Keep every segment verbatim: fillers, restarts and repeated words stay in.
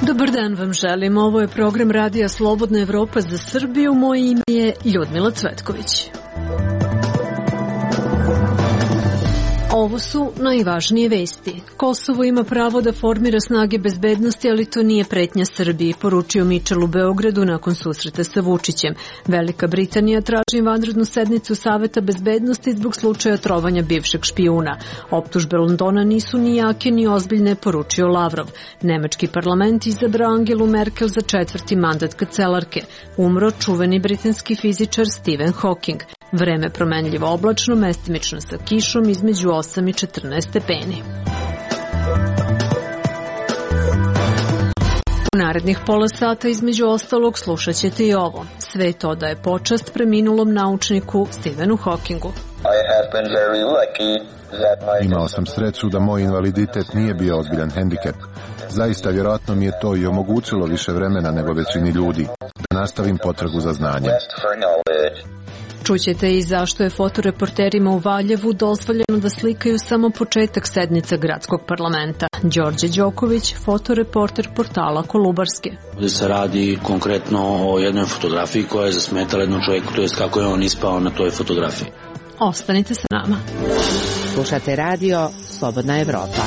Dobar dan vam želim. Ovo je program Radija Slobodna Evropa za Srbiju. Moje ime je Ljudmila Cvetković. Ovo su najvažnije vesti. Kosovo ima pravo da formira snage bezbednosti, ali to nije pretnja Srbiji, poručio Mičel u Beogradu nakon susreta sa Vučićem. Velika Britanija traži vanrednu sednicu Saveta bezbednosti zbog slučaja trovanja bivšeg špijuna. Optužbe Londona nisu ni jake ni ozbiljne, poručio Lavrov. Nemački parlament izabrao Angelu Merkel za četvrti mandat kancelarke. Umro čuveni britanski fizičar Stephen Hawking. Vreme promenljivo oblačno, mestimično sa kišom između osam i četrnaest stepeni. U narednih pola sata između ostalog slušat ćete i ovo. Sve to da je počast preminulom naučniku Stephenu Hawkingu. Imao sam sreću da moj invaliditet nije bio ozbiljan hendikep. Zaista vjerojatno mi je to i omogućilo više vremena nego većini ljudi da nastavim potragu za znanjem. Čućete i zašto je fotoreporterima u Valjevu dozvoljeno da slikaju samo početak sednice gradskog parlamenta. Đorđe Đoković, fotoreporter portala Kolubarske. Ovdje se radi konkretno o jednoj fotografiji koja je zasmetala jednom čovjeku, to je kako je on ispao na toj fotografiji. Ostanite sa nama. Slušate radio Slobodna Evropa.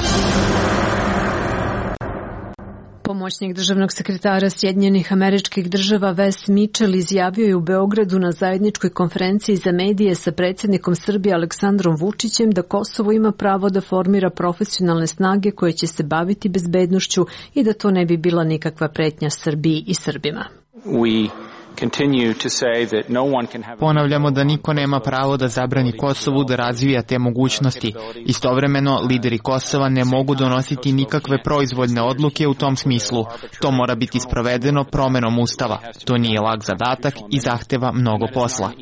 Pomoćnik državnog sekretara Sjedinjenih Američkih Država Wes Mitchell izjavio je u Beogradu na zajedničkoj konferenciji za medije sa predsjednikom Srbije Aleksandrom Vučićem da Kosovo ima pravo da formira profesionalne snage koje će se baviti bezbednošću i da to ne bi bila nikakva pretnja Srbiji i Srbima. We Ponavljamo da niko nema pravo da zabrani Kosovu da razvija te mogućnosti. Istovremeno, lideri Kosova ne mogu donositi nikakve proizvoljne odluke u tom smislu. To mora biti sprovedeno promenom Ustava. To nije lak zadatak i zahteva mnogo posla.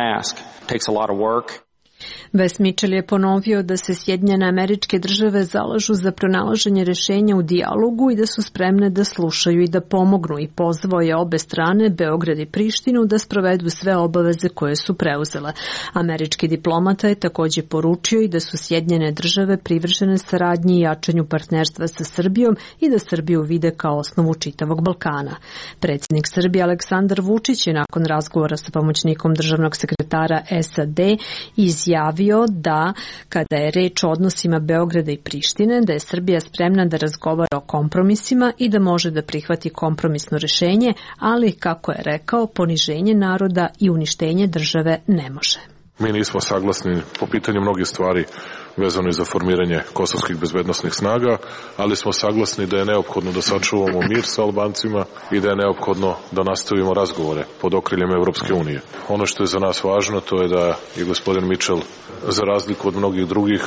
Wes Mitchell je ponovio da se Sjedinjene Američke Države zalažu za pronalaženje rješenja u dijalogu i da su spremne da slušaju i da pomognu i pozvao je obe strane, Beograd i Prištinu, da sprovedu sve obaveze koje su preuzele. Američki diplomata je također poručio i da su Sjedinjene Države privržene saradnji i jačanju partnerstva sa Srbijom i da Srbiju vide kao osnovu čitavog Balkana. Predsjednik Srbije Aleksandar Vučić je nakon razgovora sa pomoćnikom državnog sekretara S A D izjavio da kada je reč o odnosima Beograda i Prištine, da je Srbija spremna da razgovara o kompromisima i da može da prihvati kompromisno rješenje, ali, kako je rekao, poniženje naroda i uništenje države ne može. Mi nismo saglasni po pitanju mnogih stvari vezano i za formiranje kosovskih bezbednosnih snaga, ali smo saglasni da je neophodno da sačuvamo mir sa Albancima i da je neophodno da nastavimo razgovore pod okriljem Evropske unije. Ono što je za nas važno, to je da je gospodin Mitchell, za razliku od mnogih drugih,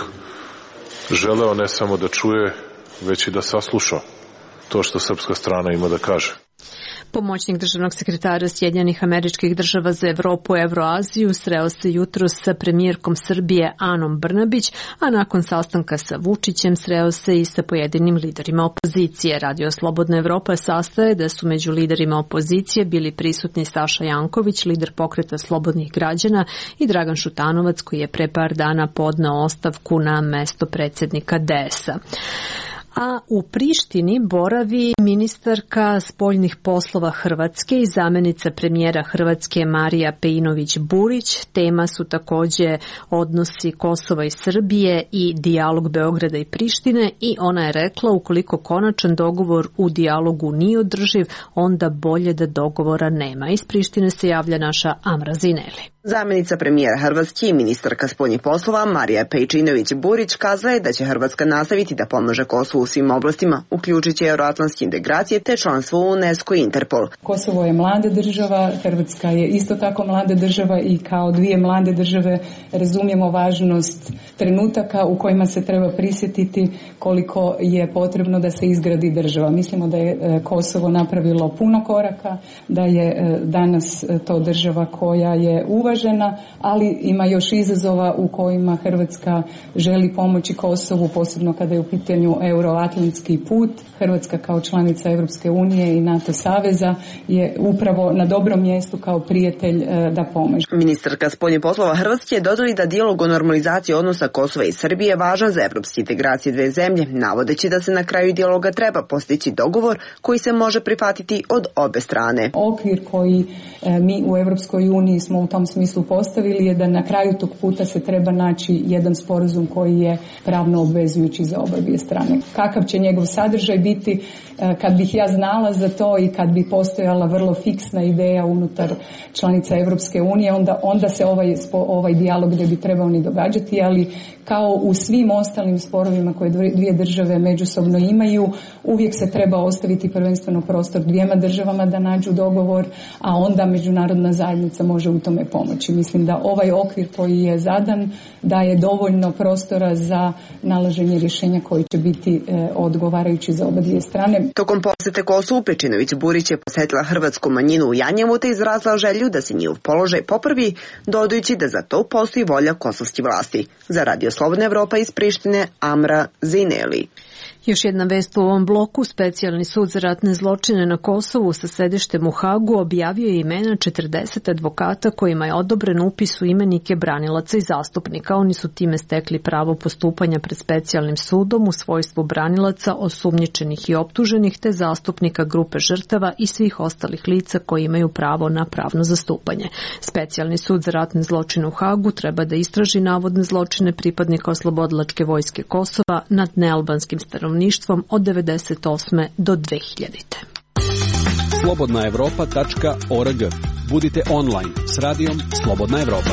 želeo ne samo da čuje, već i da sasluša to što srpska strana ima da kaže. Pomoćnik državnog sekretara Sjedinjenih Američkih Država za Evropu i Evroaziju sreo se jutros sa premijerkom Srbije Anom Brnabić, a nakon sastanka sa Vučićem sreo se i sa pojedinim liderima opozicije. Radio Slobodna Evropa sastaje da su među liderima opozicije bili prisutni Saša Janković, lider pokreta Slobodnih građana, i Dragan Šutanovac, koji je pre par dana podneo ostavku na mesto predsjednika D S A. A u Prištini boravi ministarka spoljnih poslova Hrvatske i zamjenica premijera Hrvatske Marija Pejinović-Burić. Tema su također odnosi Kosova i Srbije i dijalog Beograda i Prištine, i ona je rekla ukoliko konačan dogovor u dijalogu nije održiv, onda bolje da dogovora nema. Iz Prištine se javlja naša Amra Zineli. Zamjenica premijera Hrvatske i ministarka spoljnih poslova Marija Pejčinović-Burić kazala je da će Hrvatska nastaviti da pomaže Kosovu u svim oblastima, uključujući euroatlantske integracije te članstvo u UNESCO i Interpol. Kosovo je mlada država, Hrvatska je isto tako mlada država i kao dvije mlade države razumijemo važnost trenutaka u kojima se treba prisjetiti koliko je potrebno da se izgradi država. Mislimo da je Kosovo napravilo puno koraka, da je danas to država koja je uvažena uvažena, ali ima još izazova u kojima Hrvatska želi pomoći Kosovu, posebno kada je u pitanju euroatlantski put. Hrvatska kao članica Europske unije i NATO saveza je upravo na dobrom mjestu kao prijatelj da pomaže. Ministarka spoljnih poslova Hrvatske je dodali da dijalog o normalizaciji odnosa Kosova i Srbije je važan za evropske integracije dve zemlje, navodeći da se na kraju dijaloga treba postići dogovor koji se može prihvatiti od obe strane. Okvir koji mi u Europskoj uniji smo u tom smislu postavili je da na kraju tog puta se treba naći jedan sporazum koji je pravno obvezujući za obje strane. Kakav će njegov sadržaj biti, kad bih ja znala za to i kad bi postojala vrlo fiksna ideja unutar članica Europske unije, onda, onda se ovaj, ovaj dijalog ne bi trebao ni događati, ali kao u svim ostalim sporovima koje dvije države međusobno imaju, uvijek se treba ostaviti prvenstveno prostor dvijema državama da nađu dogovor, a onda međunarodna zajednica može u tome pomoći. Mislim da ovaj okvir koji je zadan daje dovoljno prostora za nalaženje rješenja koji će biti e, odgovarajući za oba dvije strane. Tokom posete Kosovu Pejčinović Burić je posjetila hrvatsku manjinu u Janjevu te izrazila želju da se njihov položaj popravi, dodajući da za to postoji volja kosovskih vlasti. Za Radio Slobodna Evropa iz Prištine, Amra Zineli. Još jedna vest u ovom bloku, specijalni sud za ratne zločine na Kosovu sa sedištem u Hagu objavio je imena četrdeset advokata kojima je odobren upis u imenike branilaca i zastupnika. Oni su time stekli pravo postupanja pred specijalnim sudom u svojstvu branilaca, osumnjičenih i optuženih, te zastupnika grupe žrtava i svih ostalih lica koji imaju pravo na pravno zastupanje. Specijalni sud za ratne zločine u Hagu treba da istraži navodne zločine pripadnika oslobodilačke vojske Kosova nad nealbanskim stanovništvom od devedeset osme do dve hiljadite. slobodna evropa tačka org. Budite online s radijom Slobodna Evropa.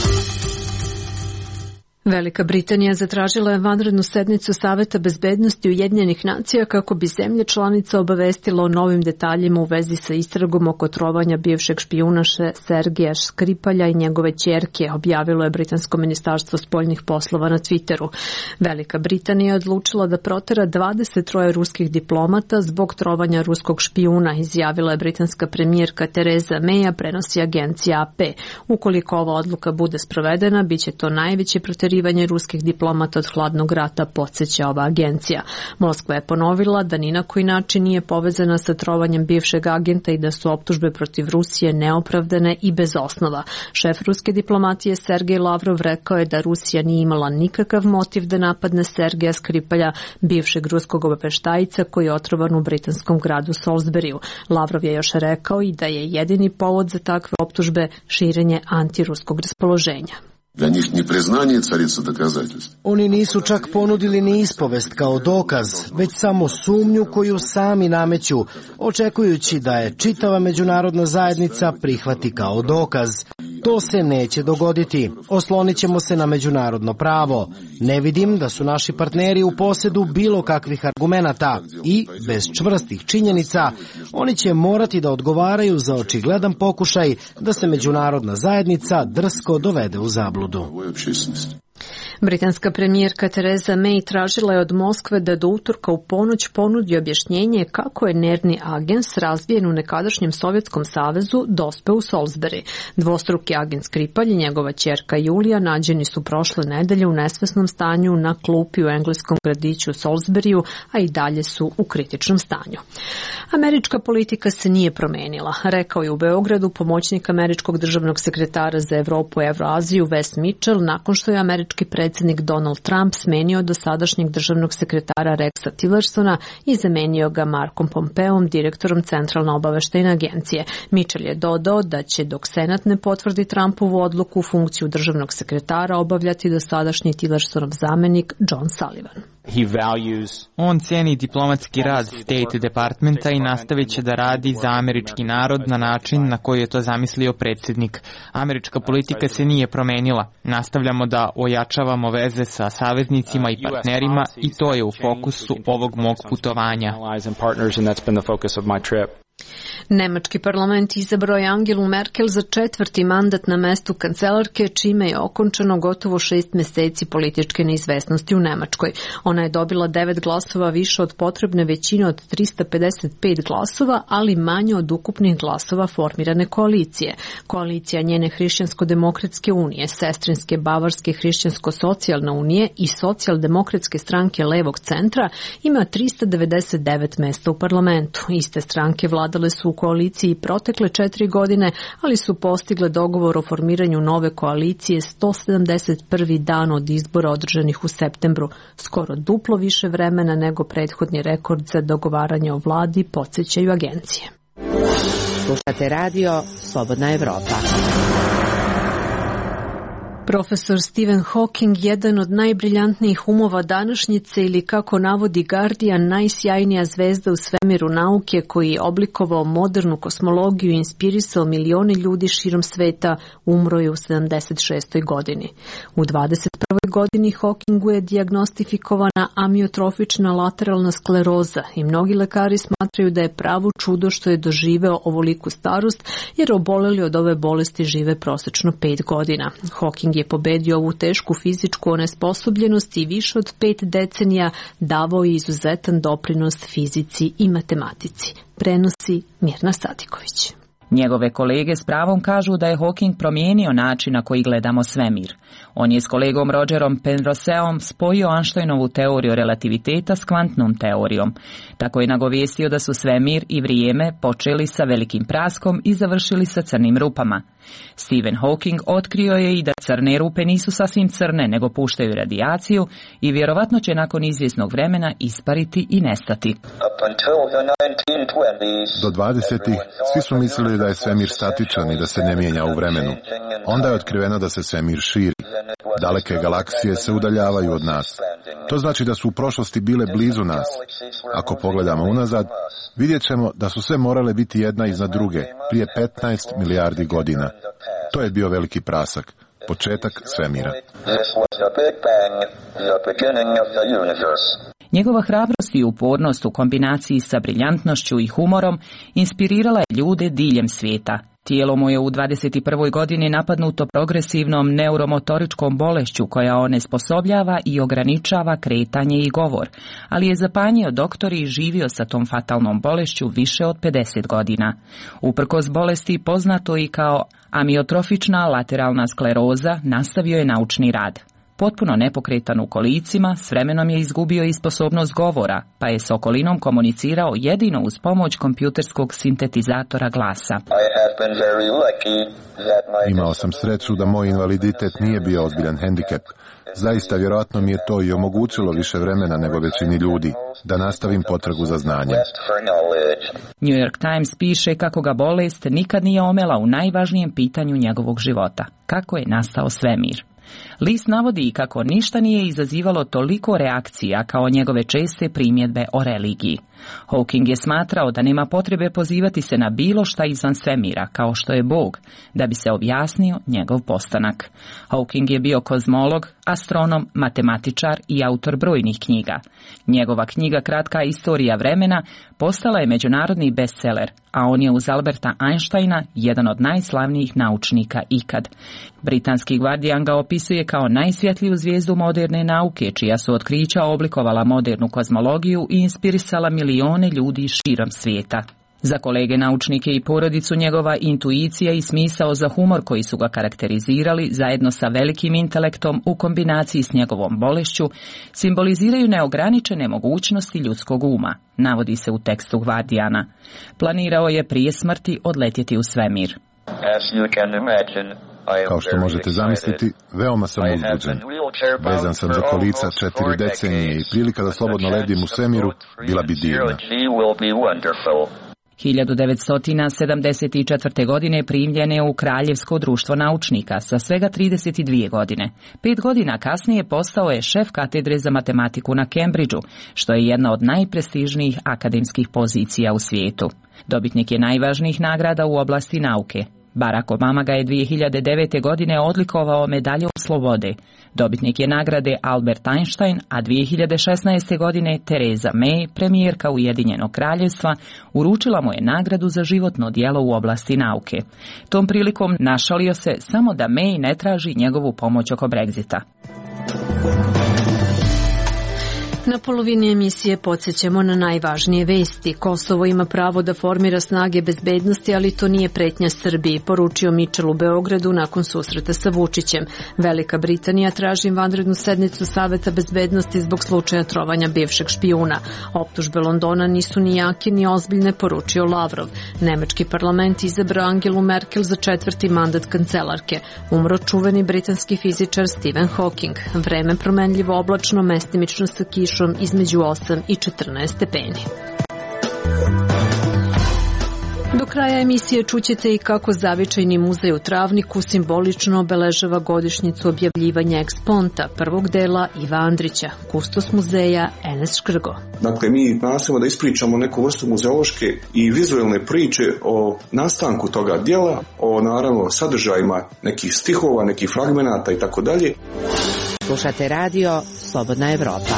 Velika Britanija zatražila je vanrednu sednicu Saveta bezbednosti Ujedinjenih nacija kako bi zemlje članica obavestila o novim detaljima u vezi sa istragom oko trovanja bivšeg špijunaša Sergeja Skripalja i njegove ćerke, objavilo je britansko ministarstvo spoljnih poslova na Twitteru. Velika Britanija je odlučila da protera dvadeset troje ruskih diplomata zbog trovanja ruskog špijuna, izjavila je britanska premijerka Tereza May, prenosi agencija A P. Ukoliko ova odluka bude sprovedena, biće to najveći proterivanje ruskih diplomata od hladnog rata, podsjeća ova agencija. Moskva je ponovila da ni na koji način nije povezana sa trovanjem bivšeg agenta i da su optužbe protiv Rusije neopravdane i bez osnova. Šef ruske diplomatije Sergej Lavrov rekao je da Rusija nije imala nikakav motiv da napadne Sergeja Skripalja, bivšeg ruskog obaveštajca koji je otrovan u britanskom gradu Salisburyu. Lavrov je još rekao i da je jedini povod za takve optužbe širenje antiruskog raspoloženja. Для них не признание царица доказательств. Oni nisu čak ponudili ni ispovest kao dokaz, već samo sumnju koju sami nameću, očekujući da je čitava međunarodna zajednica prihvati kao dokaz. To se neće dogoditi. Oslonit ćemo se na međunarodno pravo. Ne vidim da su naši partneri u posedu bilo kakvih argumenata i, bez čvrstih činjenica, oni će morati da odgovaraju za očigledan pokušaj da se međunarodna zajednica drsko dovede u zabludu. Britanska premijerka Tereza May tražila je od Moskve da do utorka u ponoć ponudi objašnjenje kako je nervni agens razvijen u nekadašnjem Sovjetskom savezu dospeo u Salisbury. Dvostruki agent Skripalj i njegova ćerka Julija nađeni su prošle nedelje u nesvesnom stanju na klupi u engleskom gradiću Salisburyu, a i dalje su u kritičnom stanju. Američka politika se nije promenila, rekao je u Beogradu pomoćnik američkog državnog sekretara za Evropu i Evroaziju Wes Mitchell nakon što je američki predsjednik Donald Trump smenio dosadašnjeg državnog sekretara Rexa Tillersona i zamenio ga Markom Pompeom, direktorom Centralne obaveštajne agencije. Mitchell je dodao da će dok Senat ne potvrdi Trumpovu odluku funkciju državnog sekretara obavljati dosadašnji Tillersonov zamenik John Sullivan. On ceni diplomatski rad State Departmenta i nastavit će da radi za američki narod na način na koji je to zamislio predsjednik. Američka politika se nije promenila. Nastavljamo da ojačavamo veze sa saveznicima i partnerima i to je u fokusu ovog mog putovanja. Nemački parlament izabrao je Angelu Merkel za četvrti mandat na mestu kancelarke, čime je okončano gotovo šest meseci političke neizvesnosti u Nemačkoj. Ona je dobila devet glasova više od potrebne većine od trista pedeset pet glasova, ali manje od ukupnih glasova formirane koalicije. Koalicija njene Hrišćansko-demokratske unije, Sestrinske Bavarske Hrišćansko-socijalne unije i Socijaldemokratske stranke levog centra ima trista devedeset devet mesta u parlamentu. Iste stranke vladale su u koaliciji protekle četiri godine, ali su postigle dogovor o formiranju nove koalicije sto sedamdeset prvi dan od izbora održanih u septembru, skoro duplo više vremena nego prethodni rekord za dogovaranje o vladi, podsjećaju agencije. Slušate radio Slobodna Evropa. Profesor Stephen Hawking, jedan od najbriljantnijih umova današnjice ili kako navodi Guardian, najsjajnija zvezda u svemiru nauke koji je oblikovao modernu kosmologiju i inspirisao milione ljudi širom sveta, umro je u sedamdeset šestoj godini. U dvadeset prvoj godini Hawkingu je dijagnostifikovana amiotrofična lateralna skleroza i mnogi lekari smatraju da je pravo čudo što je doživeo ovoliku starost, jer oboleli od ove bolesti žive prosečno pet godina. Hawking je pobedio ovu tešku fizičku onesposobljenost i više od pet decenija davao je izuzetan doprinos fizici i matematici. Prenosi Mirna Sadiković. Njegove kolege s pravom kažu da je Hawking promijenio način na koji gledamo svemir. On je s kolegom Rogerom Penroseom spojio Einsteinovu teoriju relativiteta s kvantnom teorijom. Tako je nagovijestio da su svemir i vrijeme počeli sa velikim praskom i završili sa crnim rupama. Stephen Hawking otkrio je i da crne rupe nisu sasvim crne, nego puštaju radijaciju i vjerovatno će nakon izvjesnog vremena ispariti i nestati. Do dvadesetih svi su mislili da je svemir statičan i da se ne mijenja u vremenu. Onda je otkriveno da se svemir širi. Daleke galaksije se udaljavaju od nas. To znači da su u prošlosti bile blizu nas. Ako pogledamo unazad, vidjet ćemo da su sve morale biti jedna iznad druge, prije petnaest milijardi godina. To je bio veliki prasak, početak svemira. Njegova hrabrost i upornost u kombinaciji sa briljantnošću i humorom inspirirala je ljude diljem svijeta. Tijelo mu je u dvadeset prvoj godini napadnuto progresivnom neuromotoričkom bolešću koja onesposobljava i ograničava kretanje i govor, ali je zapanjio doktori i živio sa tom fatalnom bolešću više od pedeset godina. Uprkos bolesti, poznato i kao amiotrofična lateralna skleroza, nastavio je naučni rad. Potpuno nepokretan u kolicima, s vremenom je izgubio i sposobnost govora, pa je s okolinom komunicirao jedino uz pomoć kompjuterskog sintetizatora glasa. Imao sam sreću da moj invaliditet nije bio ozbiljan hendikep. Zaista vjerojatno mi je to i omogućilo više vremena nego većini ljudi, da nastavim potragu za znanjem. New York Times piše kako ga bolest nikad nije omela u najvažnijem pitanju njegovog života. Kako je nastao svemir? List navodi i kako ništa nije izazivalo toliko reakcija kao njegove česte primjedbe o religiji. Hawking je smatrao da nema potrebe pozivati se na bilo šta izvan svemira, kao što je Bog, da bi se objasnio njegov postanak. Hawking je bio kozmolog, astronom, matematičar i autor brojnih knjiga. Njegova knjiga Kratka istorija vremena postala je međunarodni bestseller, a on je uz Alberta Einsteina jedan od najslavnijih naučnika ikad. Britanski Guardian ga opisuje kao najsvjetliju zvijezdu moderne nauke, čija su otkrića oblikovala modernu kozmologiju i inspirisala milijone ljudi širom svijeta. Za kolege naučnike i porodicu njegova intuicija i smisao za humor koji su ga karakterizirali, zajedno sa velikim intelektom u kombinaciji s njegovom bolešću, simboliziraju neograničene mogućnosti ljudskog uma, navodi se u tekstu Guardiana. Planirao je prije smrti odletjeti u svemir. Kao što možete zamisliti, veoma sam uzbuđen. Vezan sam za kolica četiri decenije i prilika da slobodno ledim u svemiru bila bi divna. hiljadu devetsto sedamdeset četvrte. godine primljen je u Kraljevsko društvo naučnika sa svega trideset dvije godine. Pet godina kasnije postao je šef katedre za matematiku na Cambridgeu, što je jedna od najprestižnijih akademskih pozicija u svijetu. Dobitnik je najvažnijih nagrada u oblasti nauke. Barack Obama ga je dvije hiljade devete. godine odlikovao medaljom slobode. Dobitnik je nagrade Albert Einstein, a dvije hiljade šesnaeste. godine Theresa May, premijerka Ujedinjenog kraljevstva, uručila mu je nagradu za životno djelo u oblasti nauke. Tom prilikom našalio se samo da May ne traži njegovu pomoć oko Brexita. Na polovini emisije podsjećamo na najvažnije vesti. Kosovo ima pravo da formira snage bezbednosti, ali to nije pretnja Srbiji, poručio Mičel u Beogradu nakon susreta sa Vučićem. Velika Britanija traži vanrednu sednicu Saveta bezbednosti zbog slučaja trovanja bivšeg špijuna. Optužbe Londona nisu ni jake ni ozbiljne, poručio Lavrov. Nemački parlament izabrao Angelu Merkel za četvrti mandat kancelarke. Umro čuveni britanski fizičar Stephen Hawking. Vreme promenljivo oblačno, mestimično sa kišom između osam i četrnaest stepeni. Do kraja emisije čućete i kako zavičajni muzej u Travniku simbolično obeležava godišnjicu objavljivanja eksponta prvog dela Iva Andrića, kustos muzeja Enes Škrgo. Dakle, mi nastojimo da ispričamo neku vrstu muzeološke i vizualne priče o nastanku toga djela, o naravno sadržajima nekih stihova, nekih fragmenata i tako dalje. Slušate radio Slobodna Evropa.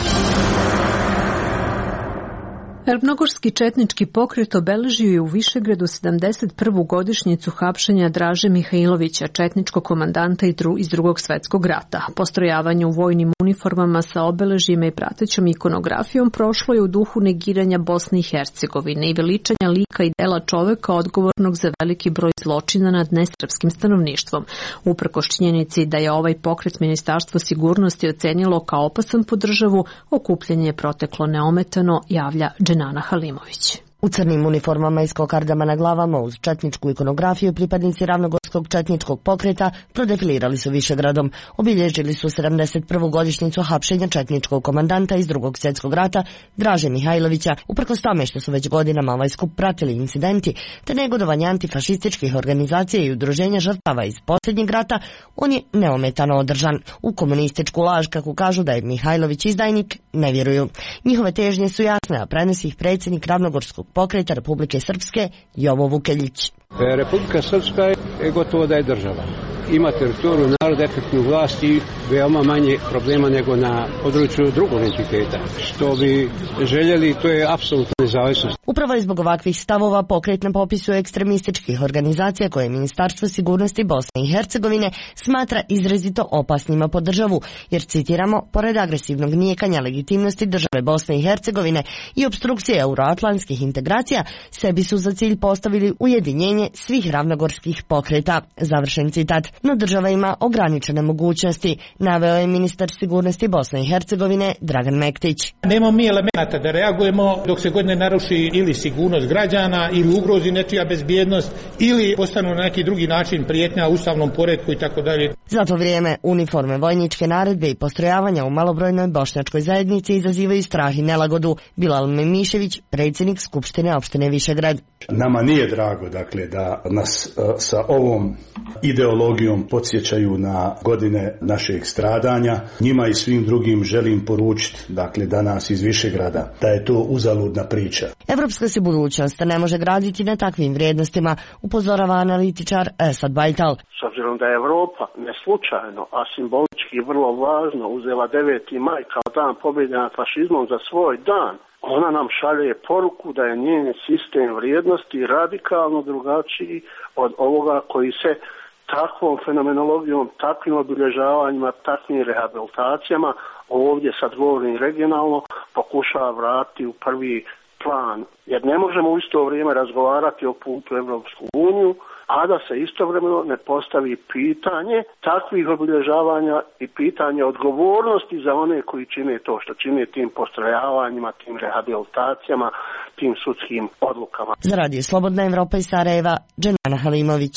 Ravnogorski četnički pokret obeležio je u Višegradu sedamdeset prvu godišnjicu hapšenja Draže Mihajlovića, četničkog komandanta iz Drugog svjetskog rata. Postrojavanje u vojnim uniformama sa obeležjima i pratećom ikonografijom prošlo je u duhu negiranja Bosne i Hercegovine i veličanja lika i dela čoveka odgovornog za veliki broj zločina nad nesrpskim stanovništvom. Uprkos činjenici da je ovaj pokret Ministarstvo sigurnosti ocenilo kao opasan po državu, okupljanje je proteklo neometano, javlja Dženana Halimović. U crnim uniformama i s kokardama na glavama uz četničku ikonografiju pripadnici Ravnogorskog četničkog pokreta prodefilirali su Višegradom. Obilježili su sedamdeset prvu godišnjicu hapšenja četničkog komandanta iz Drugog svjetskog rata Draže Mihajlovića, uprkos tome što su već godinama ovaj skup pratili incidenti te negodovanje antifašističkih organizacija i udruženja žrtava iz posljednjeg rata, on je neometano održan. U komunističku laž, kako kažu da je Mihajlović izdajnik, ne vjeruju. Njihove težnje su jasne, a prenosi ih predsjednik Ravnogorskog pokreta Republike Srpske Jovo Vukeljić. Republika Srpska je gotovo da je država. Ima teritoriju, narod, efektnu vlast i veoma manje problema nego na području drugog entiteta. Što bi željeli, to je apsolutna nezavisnost. Upravo je zbog ovakvih stavova pokret na popisu ekstremističkih organizacija koje Ministarstvo sigurnosti Bosne i Hercegovine smatra izrazito opasnima po državu, jer, citiramo, pored agresivnog nijekanja legitimnosti države Bosne i Hercegovine i obstrukcije euroatlantskih integracija, sebi su za cilj postavili ujedinjenje svih ravnogorskih pokreta. Završen citat. No država ima ograničene mogućnosti, naveo je ministar sigurnosti Bosne i Hercegovine Dragan Mektić. Nemamo mi elemenata da reagujemo dok se god ne naruši ili sigurnost građana ili ugrozi nečija bezbjednost ili postanu na neki drugi način prijetnja ustavnom poretku i tako dalje. Za to vrijeme uniforme, vojničke naredbe i postrojavanja u malobrojnoj bošnjačkoj zajednici izazivaju strah i nelagodu. Bilal Memišević, predsjednik Skupštine opštine Višegrad. Nama nije drago, dakle, da nas uh, sa ovom ideologijom podsjećaju na godine našeg stradanja. Njima i svim drugim želim poručiti, dakle, da nas iz Višegrada, da je to uzaludna priča. Evropska se budućnost ne može graditi na takvim vrijednostima, upozorava analitičar Esad Bajtal. S obzirom da je Evropa ne slučajno, a simbolički vrlo važno uzela deveti maj kao dan pobjede nad fašizmom za svoj dan, ona nam šalje poruku da je njen sistem vrijednosti radikalno drugačiji od ovoga koji se takvom fenomenologijom, takvim obilježavanjima, takvim rehabilitacijama, ovdje sad govorim regionalno, pokušava vratiti u prvi plan. Jer ne možemo u isto vrijeme razgovarati o putu u Evropsku uniju, a da se istovremeno ne postavi pitanje takvih obilježavanja i pitanje odgovornosti za one koji čine to što čine tim postrojavanjima, tim rehabilitacijama, tim sudskim odlukama. Za Radio Slobodna Evropa iz Sarajeva, Dženana Halimović.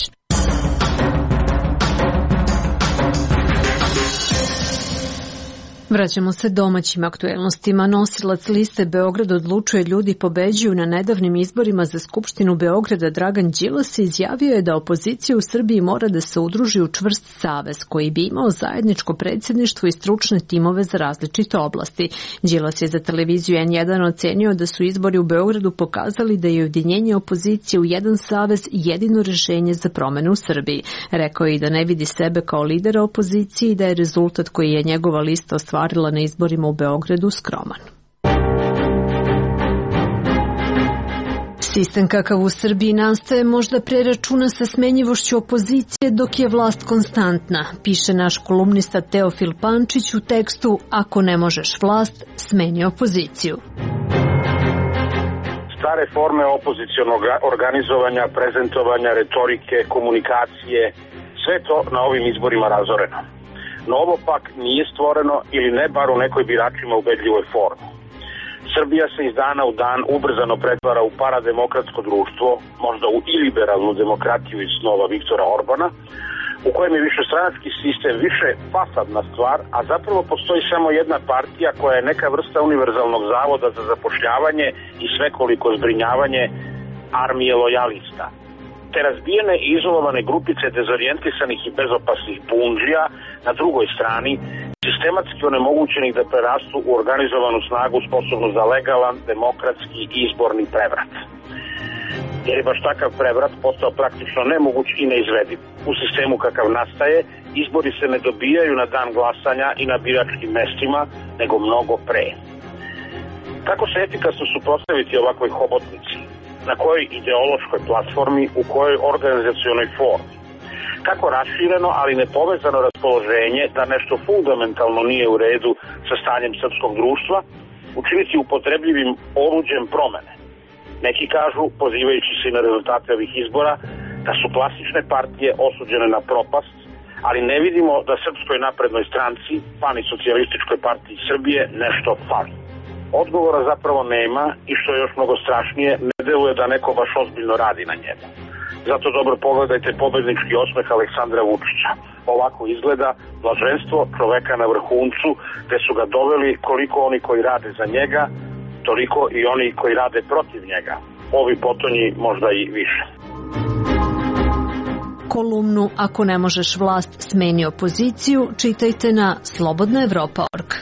Vraćamo se domaćim aktuelnostima. Nosilac liste Beograd odlučuje ljudi pobeđuju na nedavnim izborima za Skupštinu Beograda Dragan Đilas izjavio je da opozicija u Srbiji mora da se udruži u čvrst savez koji bi imao zajedničko predsjedništvo i stručne timove za različite oblasti. Đilas je za televiziju N jedan ocenio da su izbori u Beogradu pokazali da je ujedinjenje opozicije u jedan savez jedino rješenje za promenu u Srbiji. Rekao je i da ne vidi sebe kao lidera opozicije i da je rezultat koji je njegova lista ostvarila na izborima u Beogradu skroman. Sistem kakav u Srbiji nastaje možda preračuna sa smenjivošću opozicije dok je vlast konstantna, piše naš kolumnista Teofil Pančić u tekstu Ako ne možeš vlast, smeni opoziciju. Stare forme opozicionog organizovanja, prezentovanja, retorike, komunikacije, sve to na ovim izborima razoreno. Novo pak nije stvoreno ili ne bar u nekoj biračima ubedljivoj formi. Srbija se iz dana u dan ubrzano pretvara u parademokratsko društvo, možda u iliberalnu demokratiju iz snova Viktora Orbana, u kojem je višestranački sistem više fasadna stvar, a zapravo postoji samo jedna partija koja je neka vrsta univerzalnog zavoda za zapošljavanje i svekoliko zbrinjavanje armije lojalista. Te razbijene i izolovane grupice dezorijentisanih i bezopasnih bundžija na drugoj strani, sistematski onemogućenih da prerastu u organizovanu snagu sposobnu za legalan, demokratski izborni prevrat. Jer je baš takav prevrat postao praktično nemoguć i neizvediv. U sistemu kakav nastaje, izbori se ne dobijaju na dan glasanja i na biračkim mestima, nego mnogo pre. Kako se efikasno suprotstaviti ovakvoj hobotnici? Na kojoj ideološkoj platformi, u kojoj organizacionoj formi? Kako rašireno, ali nepovezano raspoloženje da nešto fundamentalno nije u redu sa stanjem srpskog društva, učiniti upotrebljivim oruđem promene. Neki kažu, pozivajući se na rezultate ovih izbora, da su klasične partije osuđene na propast, ali ne vidimo da Srpskoj naprednoj stranci, pa ni Socijalističkoj partiji Srbije, nešto fali. Odgovora zapravo nema i što je još mnogo strašnije, ne deluje da neko baš ozbiljno radi na njemu. Zato dobro pogledajte pobednički osmeh Aleksandra Vučića. Ovako izgleda blaženstvo čoveka na vrhuncu, gde su ga doveli koliko oni koji rade za njega, toliko i oni koji rade protiv njega. Ovi potonji možda i više. Kolumnu Ako ne možeš vlast, smeni opoziciju čitajte na slobodna evropa tačka org.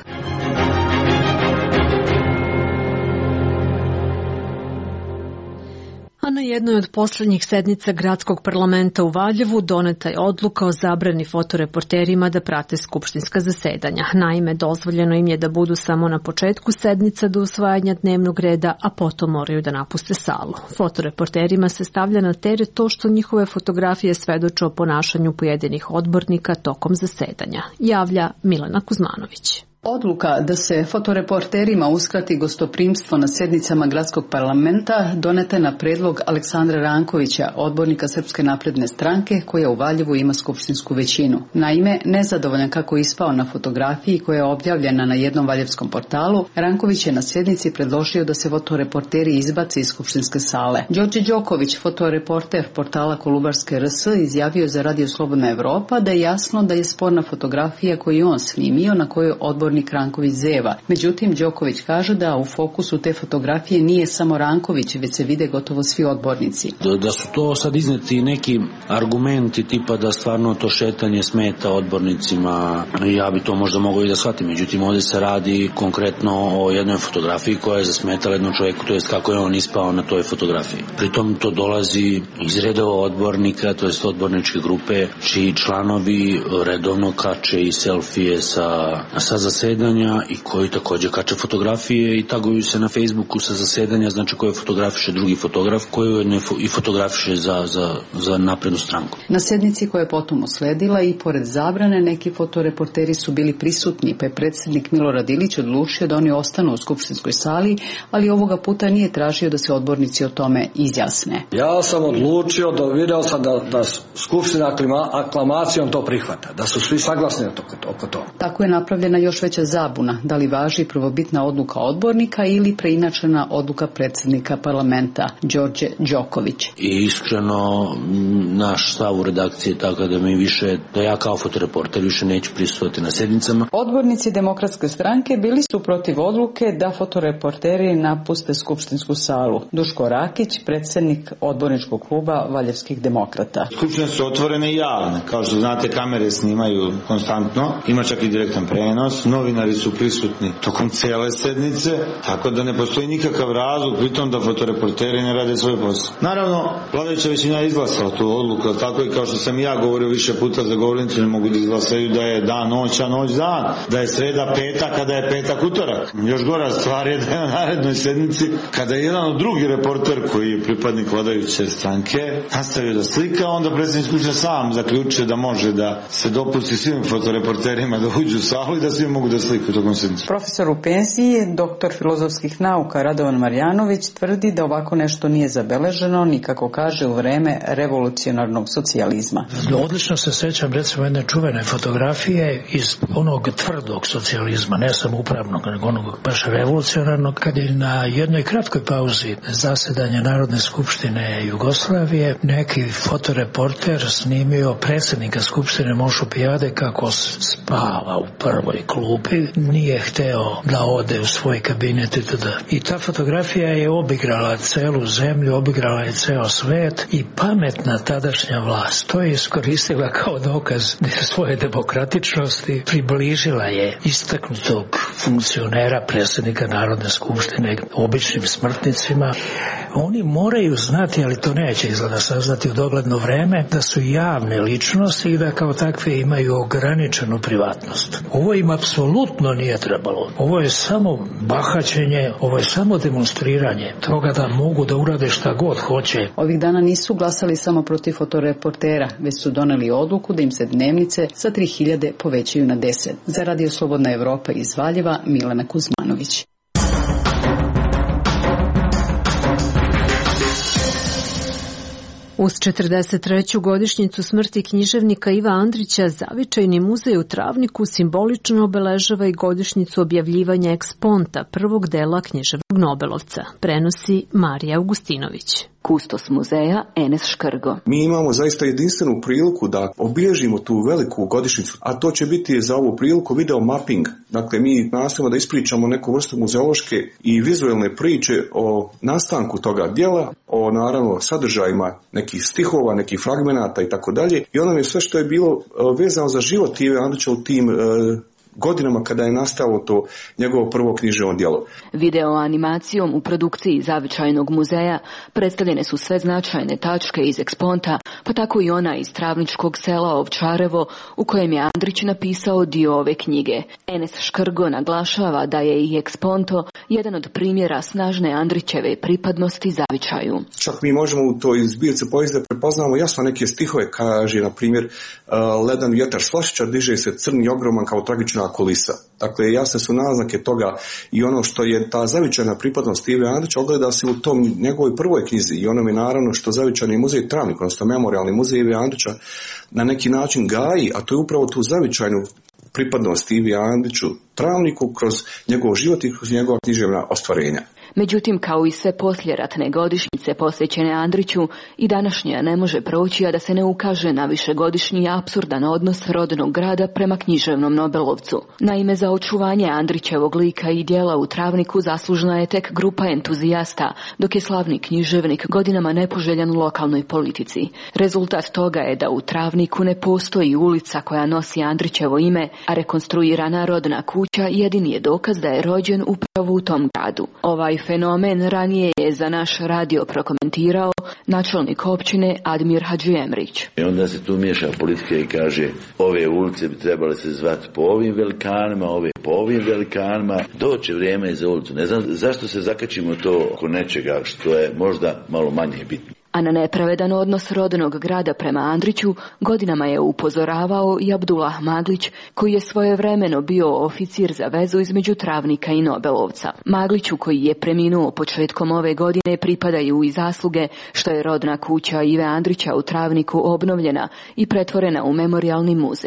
A na jednoj od poslednjih sednica Gradskog parlamenta u Valjevu doneta je odluka o zabrani fotoreporterima da prate skupštinska zasedanja. Naime, dozvoljeno im je da budu samo na početku sednica do usvajanja dnevnog reda, a potom moraju da napuste salu. Fotoreporterima se stavlja na teret to što njihove fotografije svedoče o ponašanju pojedinih odbornika tokom zasedanja, javlja Milena Kuzmanović. Odluka da se fotoreporterima uskrati gostoprimstvo na sednicama Gradskog parlamenta doneta je na predlog Aleksandra Rankovića, odbornika Srpske napredne stranke, koja u Valjevu ima skupštinsku većinu. Naime, nezadovoljan kako je ispao na fotografiji koja je objavljena na jednom valjevskom portalu, Ranković je na sjednici predložio da se fotoreporteri izbace iz skupštinske sale. Đorđe Đoković, fotoreporter portala Kolubarske R S, izjavio za Radio Slobodna Evropa da je jasno da je sporna fotografija koju je on snimio, na kojoj odbor Ranković zeva. Međutim, Đoković kaže da u fokusu te fotografije nije samo Ranković, već se vide gotovo svi odbornici. Da, da su to sad izneti neki argumenti tipa da stvarno to šetanje smeta odbornicima, ja bi to možda mogao i da shvatim. Međutim, ovdje se radi konkretno o jednoj fotografiji koja je zasmetala jednom čovjeku, to jest kako je on ispao na toj fotografiji. Pritom to dolazi iz redova odbornika, to jest odborničke grupe, čiji članovi redovno kače i selfije sa, sa zasedanja i koji također kače fotografije i taguju se na Facebooku sa zasedanja, znači koje fotografiše drugi fotograf, koji ne fo- i fotografiše za, za, za naprednu stranku. Na sednici koja je potom usledila i pored zabrane neki fotoreporteri su bili prisutni, pa je predsjednik Milorad Ilić odlučio da oni ostanu u skupštinskoj sali, ali ovoga puta nije tražio da se odbornici o tome izjasne. Ja sam odlučio, da video sam da, da skupština aklima, aklamacijom to prihvata, da su svi saglasni oko, oko toga. Tako je napravljena još već najveća zabuna, da li važi prvobitna odluka odbornika ili preinačena odluka predsjednika parlamenta Đorđe Đoković. I iskreno naš stav u redakciji je tako da mi više, da ja kao fotoreporter više neću prisustvovati na sjednicama. Odbornici Demokratske stranke bili su protiv odluke da fotoreporteri napuste skupštinsku salu. Duško Rakić, predsjednik odborničkog kluba Valjevskih demokrata. Skupštine su otvorene i javne. Kao što znate, kamere snimaju konstantno. Ima čak i direktan prenos. Novinari su prisutni tokom cijele sednice, tako da ne postoji nikakav razlog pritom da fotoreporteri ne rade svoj posao. Naravno, vladajuća većina je izglasala tu odluku, tako i kao što sam ja govorio više puta za govornicu, ne mogu da izglasaju da je dan noć, a noć dan, da je sreda petak, a da je petak utorak. Još gora stvar je da je na narednoj sednici, kada je jedan od drugi reporter koji je pripadnik vladajuće stranke nastavio da slika, onda predsjednik Skupštine sam zaključio da može da se dopusti svim fotoreporterima da uđu u salu i da svi mogu da sliku tokom sednice. Profesor u penziji, doktor filozofskih nauka Radovan Marjanović tvrdi da ovako nešto nije zabeleženo ni, kako kaže, u vreme revolucionarnog socijalizma. Odlično se sećam recimo jedne čuvene fotografije iz onog tvrdog socijalizma, ne samo upravnog, nego onog baš revolucionarnog, kad je na jednoj kratkoj pauzi zasedanja Narodne skupštine Jugoslavije neki fotoreporter snimio predsjednika skupštine Mošu Pijade kako spava u prvoj klupi, nije hteo da ode u svoj kabinet itd. I ta fotografija je obigrala celu zemlju, obigrala je ceo svet i pametna tadašnja vlast to je iskoristila kao dokaz svoje demokratičnosti, približila je istaknutog funkcionera predsjednika Narodne skupštine običnim smrtnicima. Oni moraju znati, ali to neće izgleda saznati u dogledno vreme, da su javne ličnosti i da kao takve imaju ograničenu privatnost. Ovo im apsolutno nije trebalo. Ovo je samo bahaćenje, ovo je samo demonstriranje toga da mogu da urade šta god hoće. Ovih dana nisu glasali samo protiv fotoreportera, već su doneli odluku da im se dnevnice sa tri hiljade povećaju na deset. Za Radio Slobodna Evropa iz Valjeva, Milena Kuzmanović. Uz četrdeset treću godišnjicu smrti književnika Iva Andrića, Zavičajni muzej u Travniku simbolično obeležava i godišnjicu objavljivanja eksponta prvog dela književnog nobelovca, prenosi Marija Augustinović. Kustos muzeja Enes Škrgo. Mi imamo zaista jedinstvenu priliku da obilježimo tu veliku godišnjicu, a to će biti za ovu priliku video mapping. Dakle, mi nastojimo da ispričamo neku vrstu muzeološke i vizualne priče o nastanku toga djela, o naravno sadržajima nekih stihova, nekih fragmenata i tako dalje. I ono je sve što je bilo vezano za život Ive Andrića u tim e, godinama kada je nastalo to njegovo prvo književno djelo. Video animacijom u produkciji Zavičajnog muzeja predstavljene su sve značajne tačke iz eksponta, pa tako i ona iz travničkog sela Ovčarevo u kojem je Andrić napisao dio ove knjige. Enes Škrgo naglašava da je i eksponto jedan od primjera snažne Andrićeve pripadnosti Zavičaju. Čak mi možemo u toj zbirci poezije da prepoznamo jasno neke stihove, kaže na primjer ledan vjetar s Flašića diže se crni ogroman kao tragična kulisa. Dakle, jasne su naznake toga i ono što je ta zavičajna pripadnost Ive Andrića ogleda se u tom njegovoj prvoj knjizi i onome naravno što Zavičajni muzej Travnik, odnosno Memorijalni muzej Ive Andrića na neki način gaji, a to je upravo tu zavičajnu pripadnost Ivi Andriću Travniku kroz njegov život i kroz njegova književna ostvarenja. Međutim, kao i sve poslijeratne godišnjice posvećene Andriću, i današnja ne može proći, a da se ne ukaže na višegodišnji apsurdan odnos rodnog grada prema književnom Nobelovcu. Naime, za očuvanje Andrićevog lika i djela u Travniku zaslužna je tek grupa entuzijasta, dok je slavni književnik godinama nepoželjan u lokalnoj politici. Rezultat toga je da u Travniku ne postoji ulica koja nosi Andrićevo ime, a rekonstruirana rodna kuća jedini je dokaz da je rođen upravo u tom gradu. Ovaj fenomen ranije je za naš radio prokomentirao načelnik općine Admir Hadžiemrić. I onda se tu miješa politika i kaže ove ulice bi trebale se zvati po ovim velikanima, ove po ovim velikanima. Doće vrijeme za ulicu. Ne znam zašto se zakačimo to oko nečega što je možda malo manje bitno. A na nepravedan odnos rodnog grada prema Andriću godinama je upozoravao i Abdullah Maglić, koji je svojevremeno bio oficir za vezu između Travnika i Nobelovca. Magliću, koji je preminuo početkom ove godine, pripadaju i zasluge što je rodna kuća Ive Andrića u Travniku obnovljena i pretvorena u Memorijalni muzej.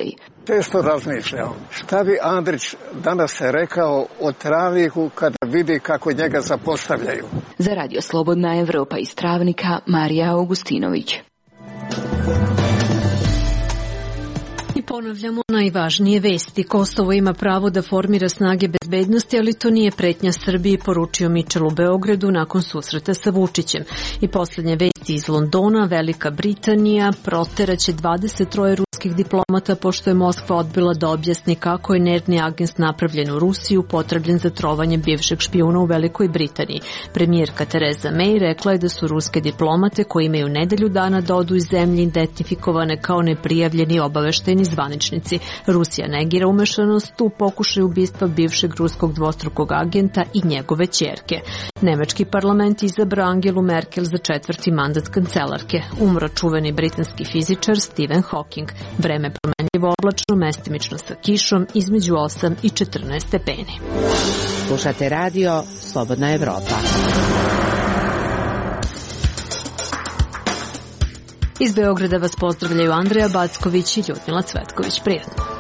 Često razmišljam šta bi Andrić danas rekao o Travniku kada vidi kako njega zapostavljaju. Za Radio Slobodna Evropa iz Travnika, Marija Augustinović. I ponavljamo najvažnije vesti. Kosovo ima pravo da formira snage bezbednosti, ali to nije pretnja Srbiji, poručio Mičel u Beogradu nakon susreta sa Vučićem. I posljednje vesti iz Londona, Velika Britanija proteraće dvadeset tri ruskih diplomata pošto je Moskva odbila da objasni kako je nervni agent napravljen u Rusiju, potrebljen za trovanje bivšeg špijuna u Velikoj Britaniji. Premijerka Tereza May rekla je da su ruske diplomate koji imaju nedelju dana da odu iz zemlje identifikovane kao neprijavljeni obaveštajni zvaničnici. Rusija negira umešanost u pokušaj ubistva bivšeg ruskog dvostrukog agenta i njegove ćerke. Nemački parlament izabrao Angelu Merkel za četvrti mandat kancelarke. Umro čuveni britanski fizičar Stephen Hawking. Vreme promenljivo oblačno, mestimično sa kišom, između osam i četrnaest stepeni. Slušate radio Slobodna Evropa. Iz Beograda vas pozdravljaju Andreja Backović i Ljudmila Cvetković. Prijatno.